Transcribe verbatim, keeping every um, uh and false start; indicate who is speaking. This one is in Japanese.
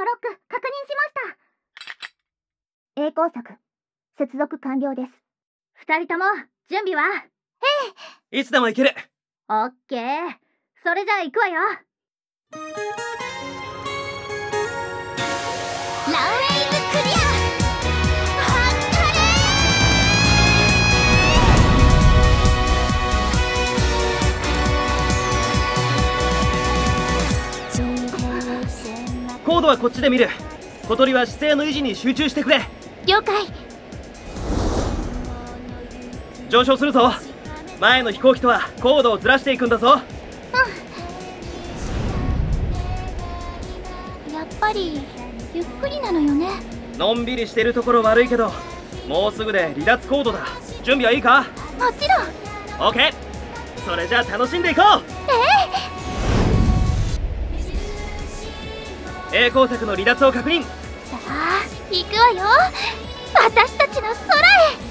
Speaker 1: のロック確認しました。A 工作接続完了です。二人とも準備は？
Speaker 2: ええ。いつでも行ける。
Speaker 1: オッケー。それじゃあ行くわよ。ランウェイズクリア。
Speaker 2: コードはこっちで見る。小鳥は姿勢の維持に集中してくれ。
Speaker 1: 了解。
Speaker 2: 上昇するぞ。前の飛行機とは高度をずらしていくんだぞ。
Speaker 1: うんやっぱりゆっくりなのよね。
Speaker 2: のんびりしてるところ悪いけど、もうすぐで離脱コードだ。準備はいいか？
Speaker 1: もちろん。
Speaker 2: OK。 それじゃあ楽しんでいこう。えー、A 工作の離脱を確認。
Speaker 1: さあ行くわよ、私たちの空へ。